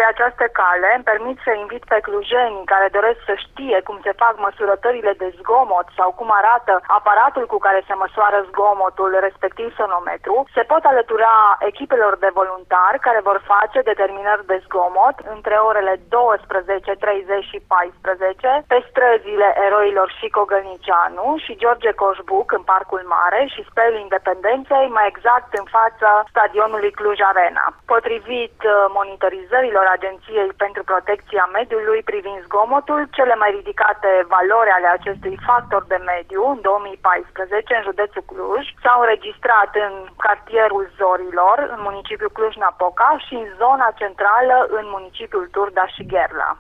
pe această cale îmi permit să invit pe clujenii care doresc să știe cum se fac măsurătorile de zgomot sau cum arată aparatul cu care se măsoară zgomotul, respectiv sonometru, se pot alătura echipelor de voluntari care vor face determinări de zgomot între orele 12:30 și 14 pe străzile Eroilor Șico Gălnicianu și George Coșbuc în Parcul Mare și Spelul Independenței, mai exact în fața stadionului Cluj Arena. Potrivit monitorizărilor Agenției pentru Protecția Mediului privind zgomotul, cele mai ridicate valori ale acestui factor de mediu în 2014 în județul Cluj s-au înregistrat în cartierul Zorilor, în municipiul Cluj-Napoca și în zona centrală în municipiul Turda și Gherla.